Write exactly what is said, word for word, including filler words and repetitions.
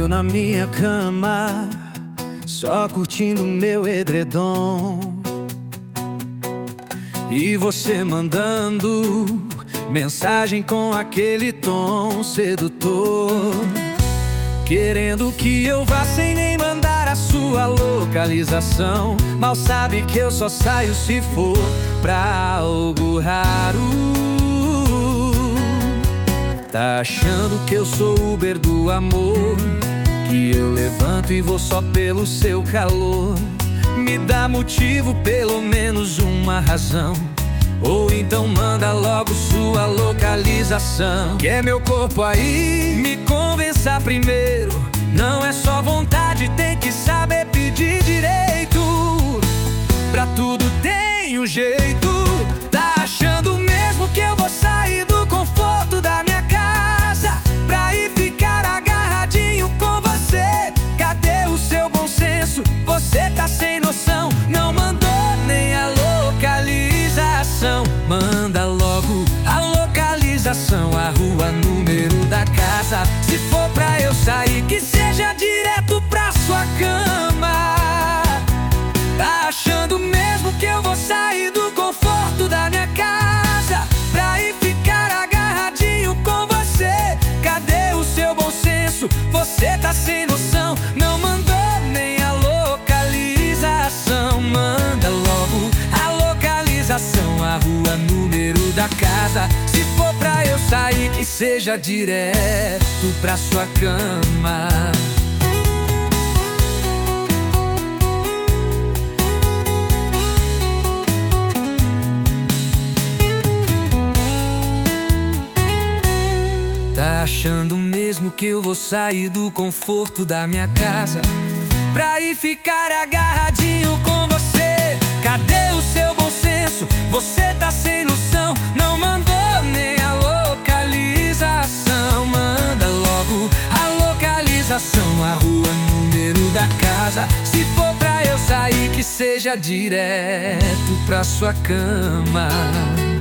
Eu na minha cama, só curtindo meu edredom, e você mandando mensagem com aquele tom sedutor, querendo que eu vá sem nem mandar a sua localização. Mal sabe que eu só saio se for pra algo raro. Tá achando que eu sou o Uber do amor, que eu levanto e vou só pelo seu calor. Me dá motivo, pelo menos uma razão, ou então manda logo sua localização. Quer meu corpo aí? Me convença primeiro. Não é só vontade, tem que saber pedir direito. Pra tudo tem um jeito. Tá achando mesmo que eu vou sair do conforto da minha casa pra ir ficar agarradinho com você? Cadê o seu bom senso? Você tá sem noção, não mandou nem a localização. Manda logo a localização, a rua, número da casa. Se for pra eu sair, que seja direto pra sua cama. Tá achando mesmo que eu vou sair do conforto da minha casa pra ir ficar agarradinho com você? Cadê o seu bom senso? Você tá sem noção, não mandou nem a localização. Manda logo a localização, a rua, número da casa. Se for pra eu sair, que seja direto pra sua cama. Tá achando mesmo que eu vou sair do conforto da minha casa pra ir ficar agarradinho com você? Cadê o seu bom senso? Você tá sem noção, não mandou nem a localização. Manda logo a localização, a rua, número da casa. Se for pra eu sair, que seja direto pra sua cama.